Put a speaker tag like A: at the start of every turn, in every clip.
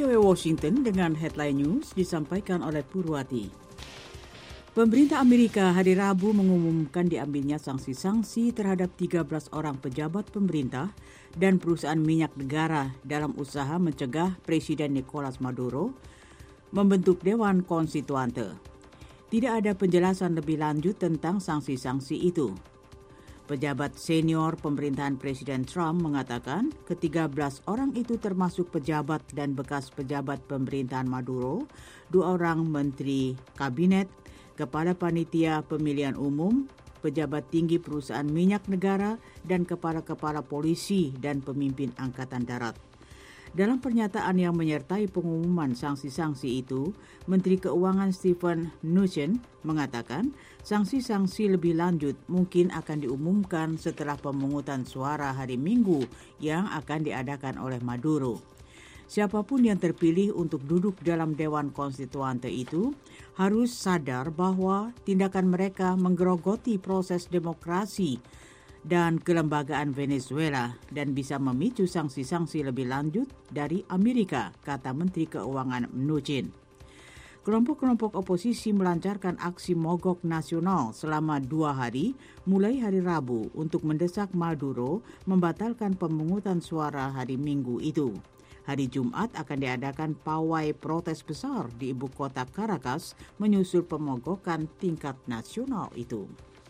A: VOA Washington dengan headline news disampaikan oleh Purwati. Pemerintah Amerika hari Rabu mengumumkan diambilnya sanksi-sanksi terhadap 13 orang pejabat pemerintah dan perusahaan minyak negara dalam usaha mencegah Presiden Nicolas Maduro membentuk Dewan Konstituante. Tidak ada penjelasan lebih lanjut tentang sanksi-sanksi itu. Pejabat senior pemerintahan Presiden Trump mengatakan ke-13 orang itu termasuk pejabat dan bekas pejabat pemerintahan Maduro, 2 orang menteri kabinet, kepala panitia pemilihan umum, pejabat tinggi perusahaan minyak negara, dan kepala-kepala polisi dan pemimpin angkatan darat. Dalam pernyataan yang menyertai pengumuman sanksi-sanksi itu, Menteri Keuangan Steven Mnuchin mengatakan sanksi-sanksi lebih lanjut mungkin akan diumumkan setelah pemungutan suara hari Minggu yang akan diadakan oleh Maduro. Siapapun yang terpilih untuk duduk dalam Dewan Konstituante itu harus sadar bahwa tindakan mereka menggerogoti proses demokrasi dan kelembagaan Venezuela dan bisa memicu sanksi-sanksi lebih lanjut dari Amerika, kata Menteri Keuangan Mnuchin. Kelompok-kelompok oposisi melancarkan aksi mogok nasional selama 2 hari mulai hari Rabu untuk mendesak Maduro membatalkan pemungutan suara hari Minggu itu. Hari Jumat akan diadakan pawai protes besar di ibu kota Caracas menyusul pemogokan tingkat nasional itu.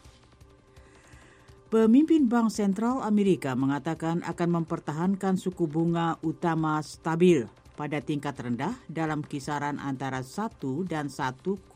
A: Pemimpin Bank Sentral Amerika mengatakan akan mempertahankan suku bunga utama stabil pada tingkat rendah dalam kisaran antara 1 dan 1,25%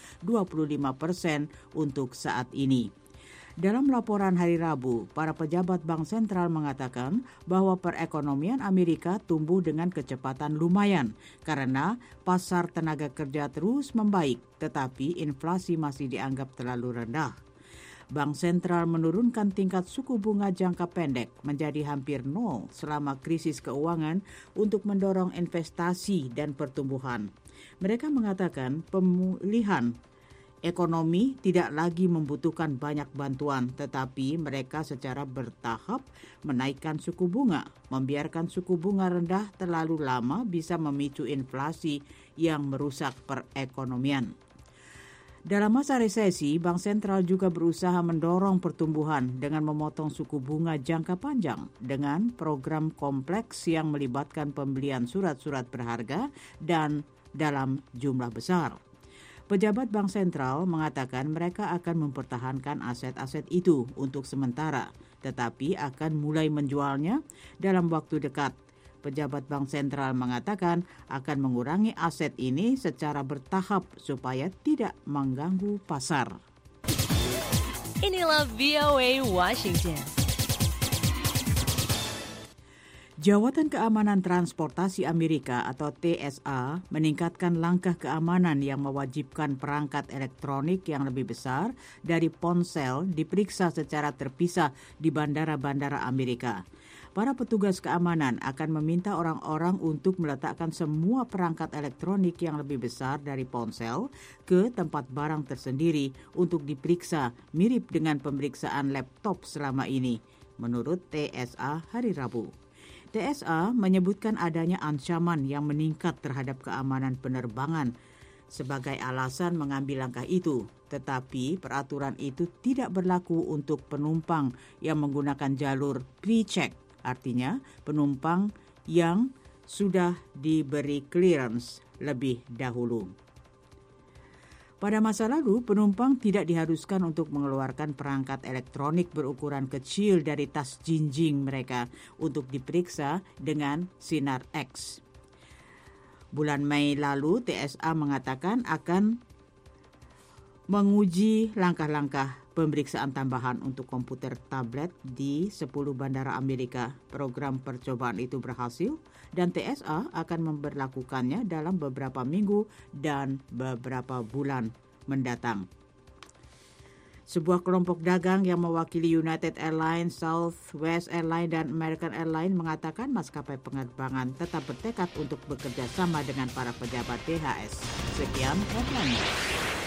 A: untuk saat ini. Dalam laporan hari Rabu, para pejabat Bank Sentral mengatakan bahwa perekonomian Amerika tumbuh dengan kecepatan lumayan karena pasar tenaga kerja terus membaik, tetapi inflasi masih dianggap terlalu rendah. Bank Sentral menurunkan tingkat suku bunga jangka pendek menjadi hampir nol selama krisis keuangan untuk mendorong investasi dan pertumbuhan. Mereka mengatakan pemulihan ekonomi tidak lagi membutuhkan banyak bantuan, tetapi mereka secara bertahap menaikkan suku bunga. Membiarkan suku bunga rendah terlalu lama bisa memicu inflasi yang merusak perekonomian. Dalam masa resesi, Bank Sentral juga berusaha mendorong pertumbuhan dengan memotong suku bunga jangka panjang dengan program kompleks yang melibatkan pembelian surat-surat berharga dan dalam jumlah besar. Pejabat Bank Sentral mengatakan mereka akan mempertahankan aset-aset itu untuk sementara, tetapi akan mulai menjualnya dalam waktu dekat. Pejabat Bank Sentral mengatakan akan mengurangi aset ini secara bertahap supaya tidak mengganggu pasar.
B: Inilah VOA Washington.
A: Jawatan Keamanan Transportasi Amerika atau TSA meningkatkan langkah keamanan yang mewajibkan perangkat elektronik yang lebih besar dari ponsel diperiksa secara terpisah di bandara-bandara Amerika. Para petugas keamanan akan meminta orang-orang untuk meletakkan semua perangkat elektronik yang lebih besar dari ponsel ke tempat barang tersendiri untuk diperiksa, mirip dengan pemeriksaan laptop selama ini, menurut TSA hari Rabu. TSA menyebutkan adanya ancaman yang meningkat terhadap keamanan penerbangan sebagai alasan mengambil langkah itu, tetapi peraturan itu tidak berlaku untuk penumpang yang menggunakan jalur pre-check. Artinya, penumpang yang sudah diberi clearance lebih dahulu. Pada masa lalu, penumpang tidak diharuskan untuk mengeluarkan perangkat elektronik berukuran kecil dari tas jinjing mereka untuk diperiksa dengan sinar X. Bulan Mei lalu, TSA mengatakan akan menguji langkah-langkah pemeriksaan tambahan untuk komputer tablet di 10 bandara Amerika. Program percobaan itu berhasil dan TSA akan memberlakukannya dalam beberapa minggu dan beberapa bulan mendatang. Sebuah kelompok dagang yang mewakili United Airlines, Southwest Airlines, dan American Airlines mengatakan maskapai penerbangan tetap bertekad untuk bekerja sama dengan para pejabat DHS. Sekian headline.